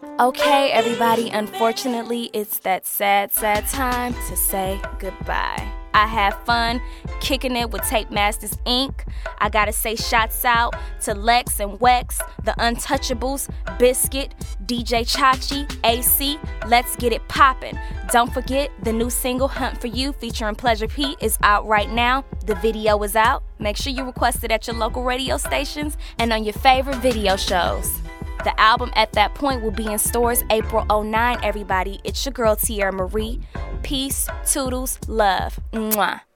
Okay, everybody, unfortunately, it's that sad time to say goodbye. I had fun kicking it with Tape Masters Inc. I gotta say shots out to Lex and Wex, The Untouchables, Biscuit, DJ Chachi, AC, Let's Get It Poppin'. Don't forget, the new single Hunt For You featuring Pleasure P is out right now. The video is out. Make sure you request it at your local radio stations and on your favorite video shows. The album At That Point will be in stores April 09, everybody. It's your girl, Tierra Marie. Peace, toodles, love. Mwah.